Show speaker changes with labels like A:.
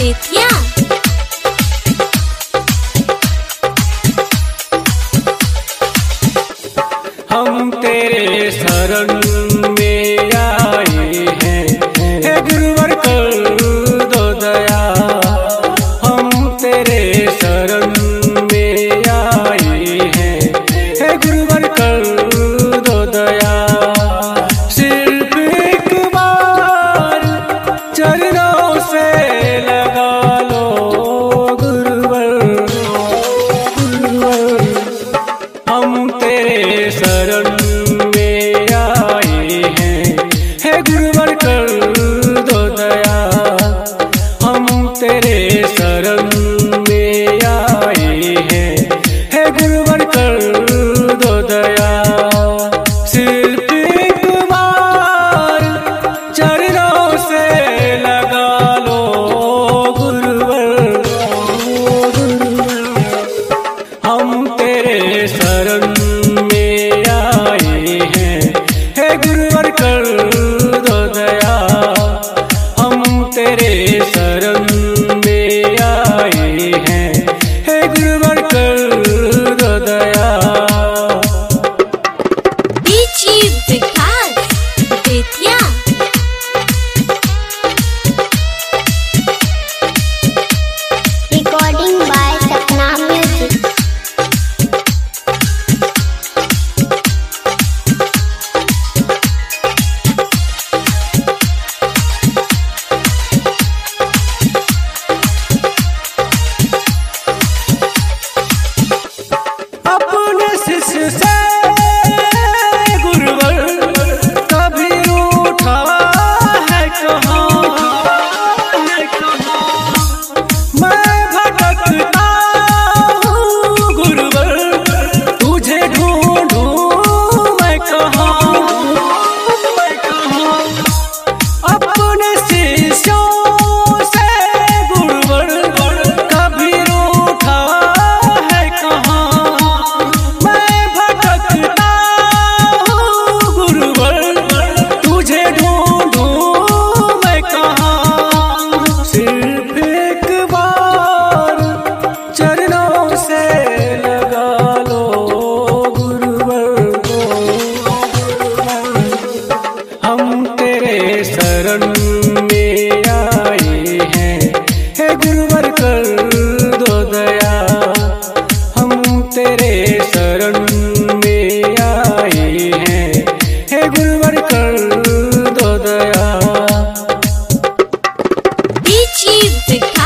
A: बेतिया।
B: हम तेरे शरण में आए हैं, हे गुरुवर कर दो दया। हम तेरे शरण में आए हैं, हे गुरुवर कर दो दया। सिर्फ एक बार चरणों से लगा लो गुरुवर, गुरुवर। हम तेरे शरण में आए हैं, हे गुरुवर कर दो दया। हम तेरे शरण में आए हैं, हे गुरुवर कर दो दया। सिर्फ एक बार चरणों से लगा लो गुरुवर, गुरुवर। हम तेरे शरण में आए हैं, हे गुरुवर कर दो दया। हम तेरे शरण में आए हैं, हे गुरुवर कर दो दया।
A: DJ Vikas Bettiah.
C: Recording by Satnam Music.
B: अपने शिष्य से गुरुवर कभी रूठा है कहाँ, मैं भटकता हूँ गुरुवर, तुझे ढूंढूं मैं कहाँ। अपने शिष्यों से गुरुवर कभी रूठा है कहाँ, मैं भटकता हूँ गुरुवर, तुझे ढूंढूं मैं कहाँ। सिर्फ एक बार चरणों से लगा लो गुरुवर, हम तेरे शरण में आए हैं, हे गुरुवर कर दो दया। हम तेरे शरण में आए हैं, हे गुरुवर कर दो दया।
A: डीजे विकास